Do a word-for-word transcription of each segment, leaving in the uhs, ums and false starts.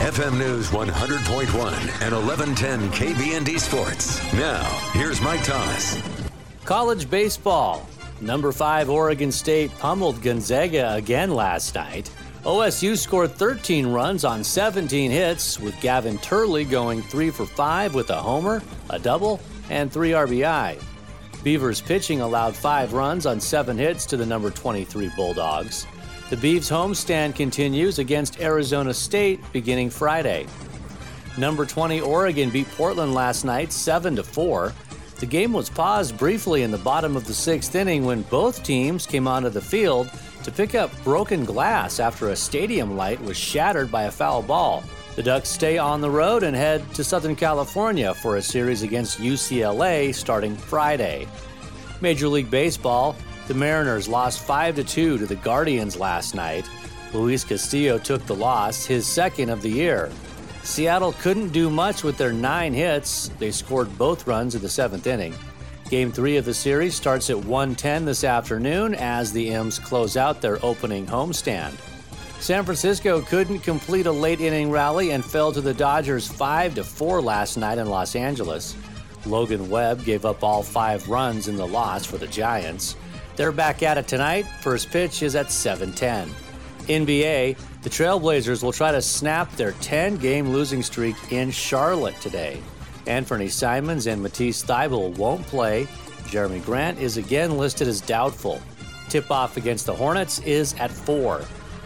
F M News one hundred point one and eleven ten K B N D Sports. Now, here's Mike Thomas. College baseball. Number five Oregon State pummeled Gonzaga again last night. O S U scored thirteen runs on seventeen hits, with Gavin Turley going three for five with a homer, a double, and three R B I. Beavers pitching allowed five runs on seven hits to the number twenty-three Bulldogs. The Beavs homestand continues against Arizona State beginning Friday. Number twenty Oregon beat Portland last night seven to four. The game was paused briefly in the bottom of the sixth inning when both teams came onto the field to pick up broken glass after a stadium light was shattered by a foul ball. The Ducks stay on the road and head to Southern California for a series against U C L A starting Friday. Major League Baseball, the Mariners lost five to two to the Guardians last night. Luis Castillo took the loss, his second of the year. Seattle couldn't do much with their nine hits. They scored both runs in the seventh inning. Game three of the series starts at one ten this afternoon as the M's close out their opening homestand. San Francisco couldn't complete a late-inning rally and fell to the Dodgers five to four last night in Los Angeles. Logan Webb gave up all five runs in the loss for the Giants. They're back at it tonight. First pitch is at seven ten. N B A, the Trailblazers will try to snap their ten-game losing streak in Charlotte today. Anthony Simons and Matisse Thybulle won't play. Jeremy Grant is again listed as doubtful. Tip-off against the Hornets is at four.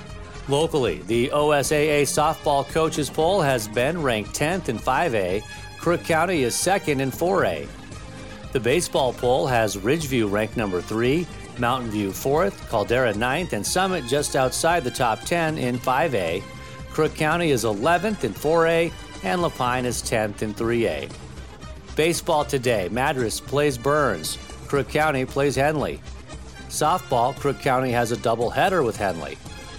Locally, the O S A A softball coaches poll has Bend ranked tenth in five A. Crook County is second in four A. The baseball poll has Ridgeview ranked number three, Mountain View fourth, Caldera ninth, and Summit just outside the top ten in five A. Crook County is eleventh in four A, and Lapine is tenth in three A. Baseball today, Madras plays Burns. Crook County plays Henley. Softball, Crook County has a doubleheader with Henley.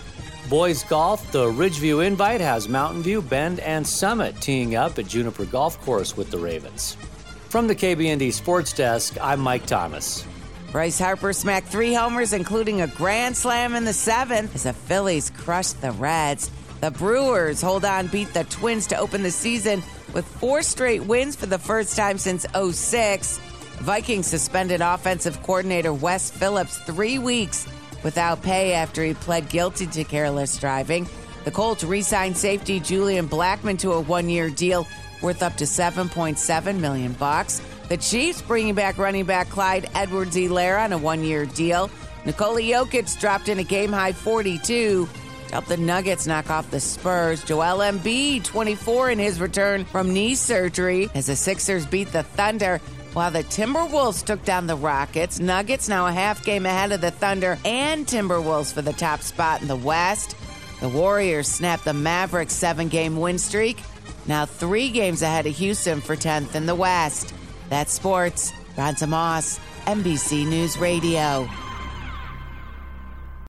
Boys golf, the Ridgeview Invite has Mountain View, Bend, and Summit teeing up at Juniper Golf Course with the Ravens. From the K B N D Sports Desk, I'm Mike Thomas. Bryce Harper smacked three homers, including a grand slam in the seventh, as the Phillies crushed the Reds. The Brewers hold on, beat the Twins to open the season with four straight wins for the first time since oh six. Vikings suspended offensive coordinator Wes Phillips three weeks without pay after he pled guilty to careless driving. The Colts re-signed safety Julian Blackmon to a one-year deal worth up to seven point seven million bucks. The Chiefs bringing back running back Clyde Edwards-Helaire on a one-year deal. Nikola Jokic dropped in a game-high forty-two to help the Nuggets knock off the Spurs. Joel Embiid, twenty-four, in his return from knee surgery as the Sixers beat the Thunder, while the Timberwolves took down the Rockets. Nuggets now a half game ahead of the Thunder and Timberwolves for the top spot in the West. The Warriors snapped the Mavericks' seven-game win streak, now three games ahead of Houston for tenth in the West. That's sports. Ron Moss, N B C News Radio.